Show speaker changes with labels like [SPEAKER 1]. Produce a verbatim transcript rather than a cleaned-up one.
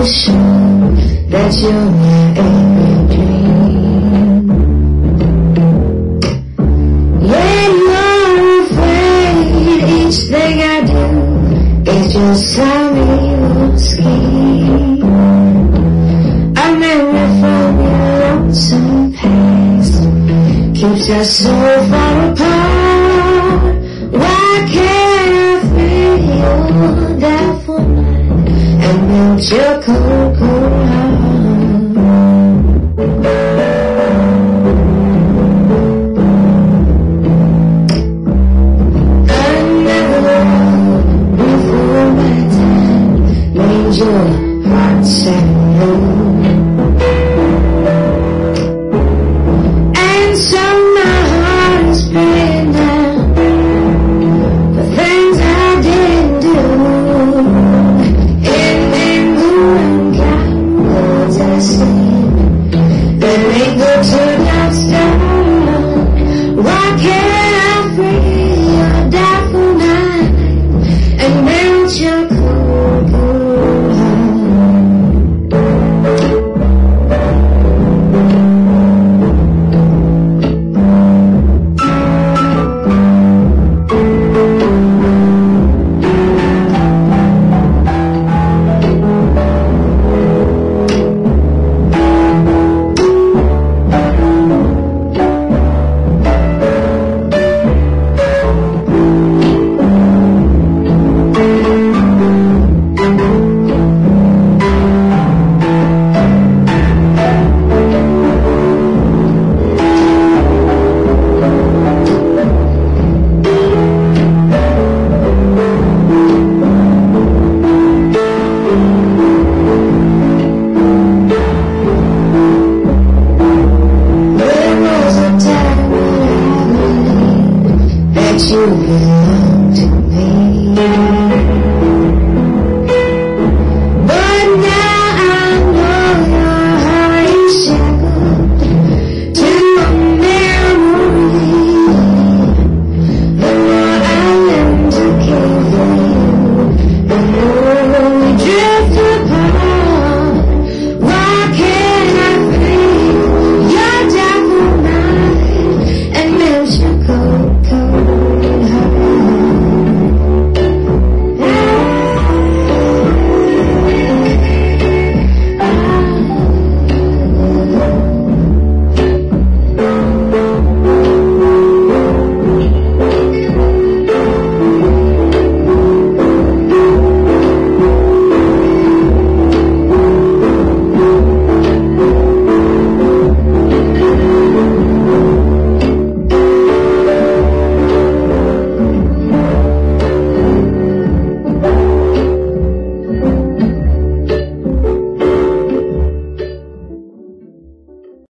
[SPEAKER 1] for sure that you're my every dream. Yeah, you're afraid each thing I do is just some evil scheme. A memory from your lonesome past keeps us so far apart. Why can't I feel your doubtful mind and melt your cold, cold heart? I never loved before my time made your heart sad and low.